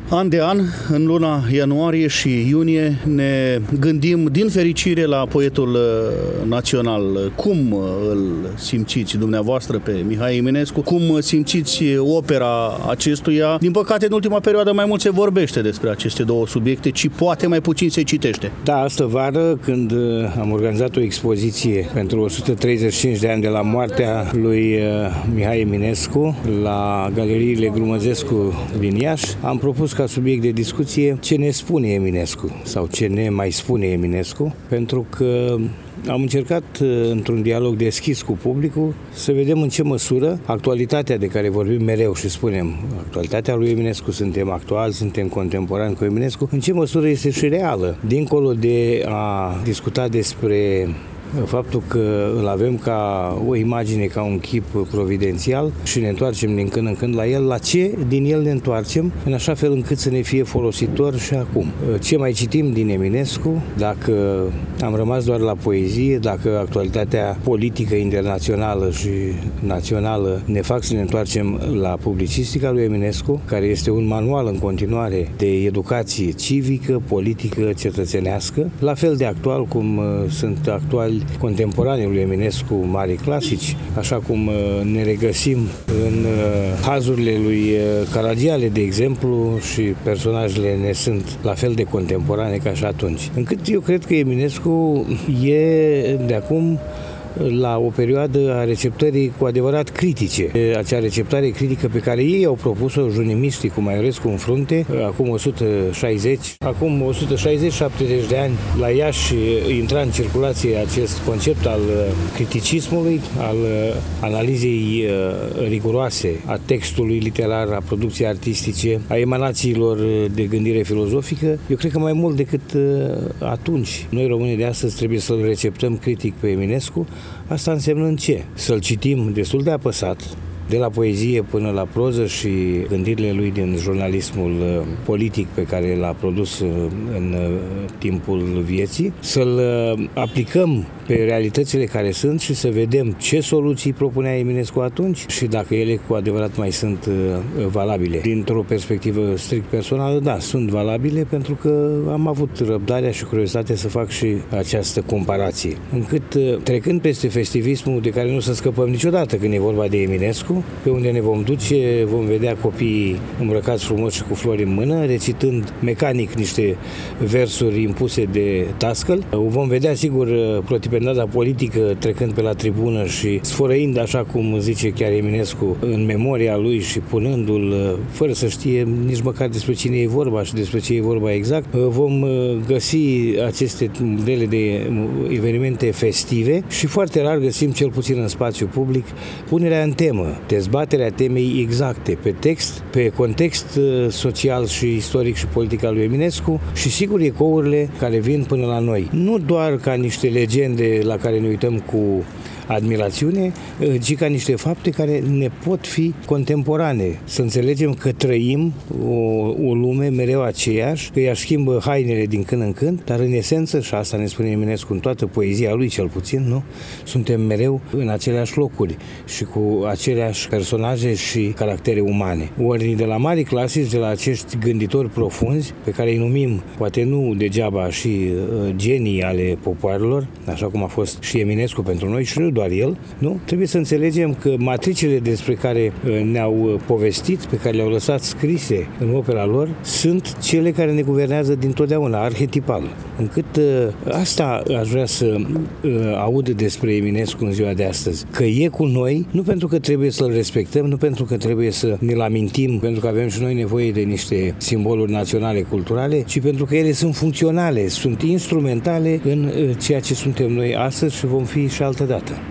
An de an, în luna ianuarie și iunie, ne gândim din fericire la poetul național. Cum îl simțiți dumneavoastră pe Mihai Eminescu? Cum simțiți opera acestuia? Din păcate, în ultima perioadă mai mult se vorbește despre aceste două subiecte, ci poate mai puțin se citește. Da, astă vară, când am organizat o expoziție pentru 135 de ani de la moartea lui Mihai Eminescu la galeriile Grumăzescu din Iași, am propus ca subiect de discuție ce ne spune Eminescu sau ce ne mai spune Eminescu, pentru că am încercat într-un dialog deschis cu publicul să vedem în ce măsură actualitatea de care vorbim mereu și spunem actualitatea lui Eminescu, suntem actuali, suntem contemporani cu Eminescu, în ce măsură este și reală. Dincolo de a discuta despre faptul că îl avem ca o imagine, ca un chip providențial și ne întoarcem din când în când la el, la ce din el ne întoarcem, în așa fel încât să ne fie folositor și acum. Ce mai citim din Eminescu, dacă am rămas doar la poezie, dacă actualitatea politică internațională și națională ne fac să ne întoarcem la publicistica lui Eminescu, care este un manual în continuare de educație civică, politică, cetățenească, la fel de actual cum sunt actuali contemporanii lui Eminescu, mari clasici, așa cum ne regăsim în hazurile lui Caragiale, de exemplu, și personajele ne sunt la fel de contemporane ca și atunci. Încât eu cred că Eminescu e de acum la o perioadă a receptării cu adevărat critice. Acea receptare critică pe care ei au propus-o, junimiștii cu Maiorescu în frunte, acum 160-70 de ani, la Iași intra în circulație acest concept al criticismului, al analizei riguroase a textului literar, a producției artistice, a emanațiilor de gândire filozofică. Eu cred că mai mult decât atunci. Noi românii de astăzi trebuie să-l receptăm critic pe Eminescu. Asta însemnând ce? Să-l citim destul de apăsat, de la poezie până la proză și gândirile lui din jurnalismul politic pe care l-a produs în timpul vieții, să-l aplicăm pe realitățile care sunt și să vedem ce soluții propunea Eminescu atunci și dacă ele cu adevărat mai sunt valabile. Dintr-o perspectivă strict personală, da, sunt valabile pentru că am avut răbdarea și curiozitatea să fac și această comparație. Încât, trecând peste festivismul de care nu să scăpăm niciodată când e vorba de Eminescu, pe unde ne vom duce, vom vedea copiii îmbrăcați frumos și cu flori în mână, recitând mecanic niște versuri impuse de dascăl. Vom vedea, sigur, protipendada politică trecând pe la tribună și sfărăind, așa cum zice chiar Eminescu, în memoria lui și punându-l, fără să știe nici măcar despre cine e vorba și despre ce e vorba exact. Vom găsi aceste modele de evenimente festive și foarte rar găsim, cel puțin în spațiu public, punerea în temă, dezbaterea temei exacte, pe text, pe context social și istoric și politic al lui Eminescu și sigur ecourile care vin până la noi. Nu doar ca niște legende la care ne uităm cu admirațiune, ci ca niște fapte care ne pot fi contemporane. Să înțelegem că trăim o lume mereu aceeași, că ea schimbă hainele din când în când, dar în esență, și asta ne spune Eminescu în toată poezia lui cel puțin, nu? Suntem mereu în aceleași locuri și cu aceleași personaje și caractere umane. Ori de la mari clasici, de la acești gânditori profunzi, pe care îi numim, poate nu degeaba, și genii ale popoarelor, așa cum a fost și Eminescu pentru noi și nu doar el, nu? Trebuie să înțelegem că matricile despre care ne-au povestit, pe care le-au lăsat scrise în opera lor, sunt cele care ne guvernează dintotdeauna, arhetipal. Încât asta aș vrea să aud despre Eminescu în ziua de astăzi. Că e cu noi, nu pentru că trebuie să-l respectăm, nu pentru că trebuie să ne-l amintim, pentru că avem și noi nevoie de niște simboluri naționale, culturale, ci pentru că ele sunt funcționale, sunt instrumentale în ceea ce suntem noi astăzi și vom fi și altădată.